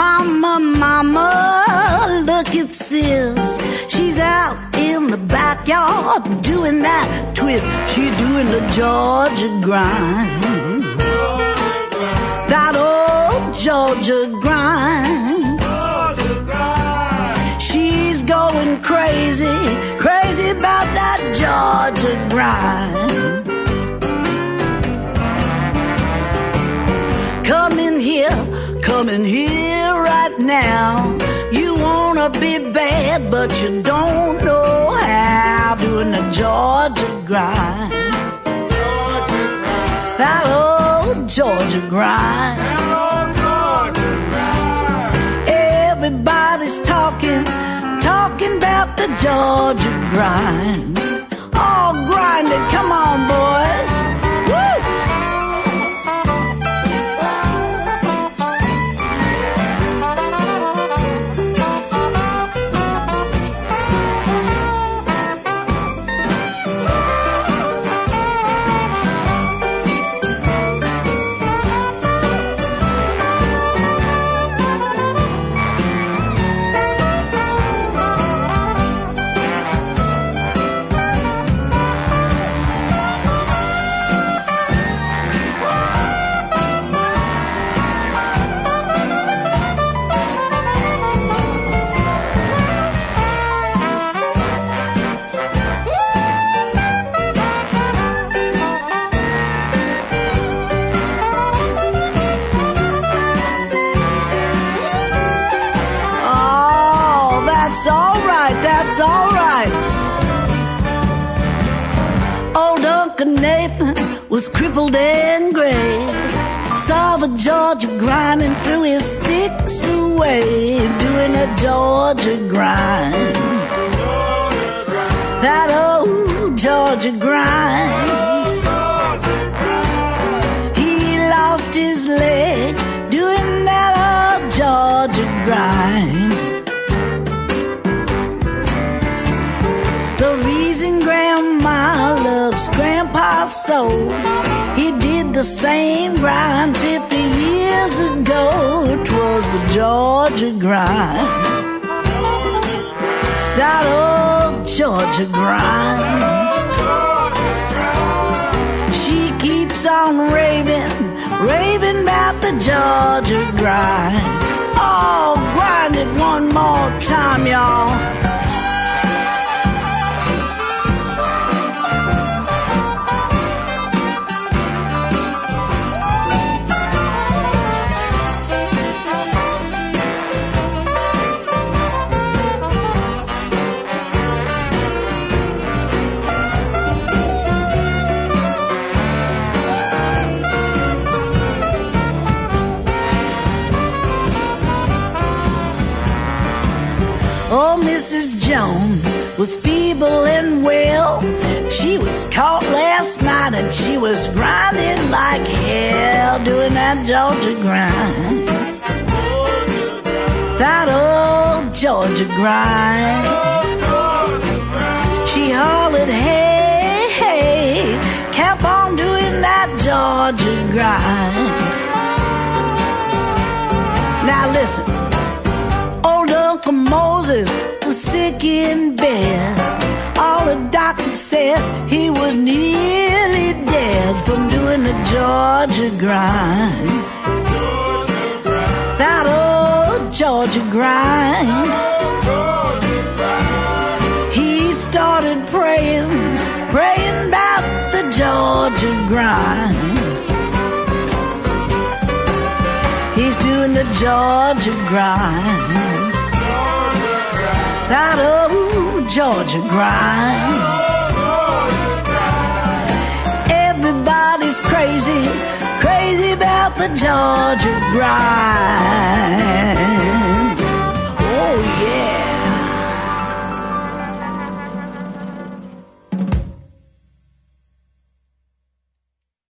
Mama, mama, look at sis. She's out in the backyard doing that twist. She's doing the Georgia grind. That old Georgia grind. She's going crazy, crazy about that Georgia grind. Come in here right now. You wanna be bad, but you don't know how. Doing the Georgia grind. That old Georgia grind. Everybody's talking about the Georgia grind. Oh, grind it, come on, boys. Woo! That's all right. Old Uncle Nathan was crippled and gray. Saw the Georgia grinding, threw his sticks away. Doing a Georgia grind. That old Georgia grind. He lost his leg doing that old Georgia grind. The reason Grandma loves Grandpa so, he did the same grind 50 years ago. It was the Georgia grind. That old Georgia grind. She keeps on raving about the Georgia grind. Oh, grind it one more time, y'all. Oh, Mrs. Jones was feeble and well. She was caught last night and she was grinding like hell, doing that Georgia grind. That old Georgia grind. She hollered, hey, hey, kept on doing that Georgia grind. Now listen. Uncle Moses was sick in bed. All the doctors said he was nearly dead from doing the Georgia grind. That old Georgia grind. He started praying about the Georgia grind. He's doing the Georgia grind. That old Georgia grind. Everybody's crazy about the Georgia grind.